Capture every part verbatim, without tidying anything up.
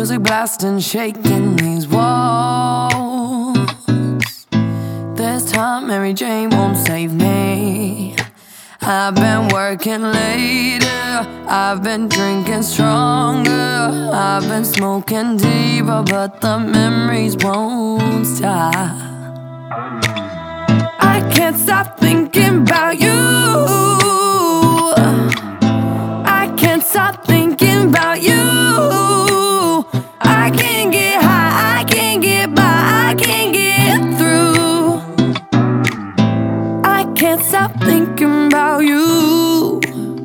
music blasting, shaking these walls. This time Mary Jane won't save me. I've been working later, I've been drinking stronger, I've been smoking deeper, but the memories won't stop. I can't stop thinking about you. I can't stop thinking about you. I can't get high, I can't get by, I can't get through. I can't stop thinking about you.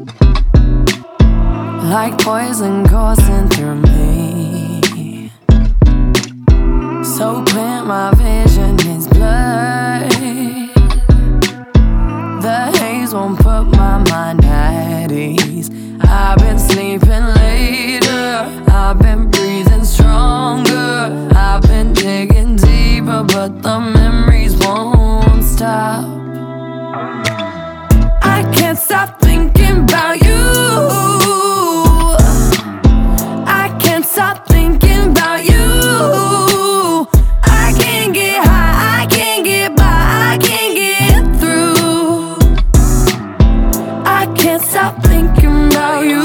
Like poison coursing through me, so clear my vision is blurred. The haze won't put my mind at ease. I've been sleeping later, I've been breathing stronger, I've been digging deeper, but the memories won't stop. I can't stop thinking about you. I can't stop thinking about you. I can't get high, I can't get by, I can't get through. I can't stop thinking about you.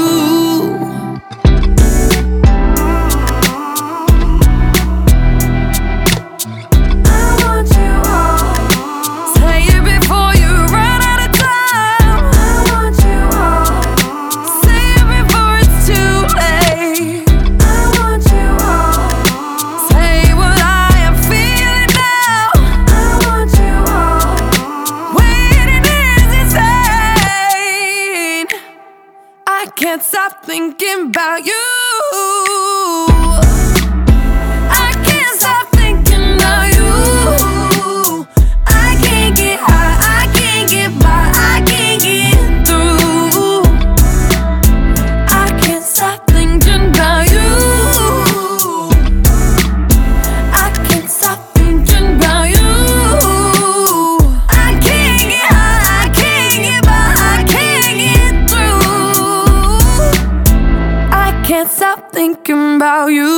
I want you all. Say it before you run out of time. I want you all. Say it before it's too late. I want you all. Say what I am feeling now. I want you all. Waiting is insane. I can't stop thinking about you. I can't stop thinking about you. I can't get high, I can't get by, I can't get through. I can't stop thinking about you. I can't stop thinking about you. I can't get high, I can't get by, I can't get through. I can't stop thinking about you.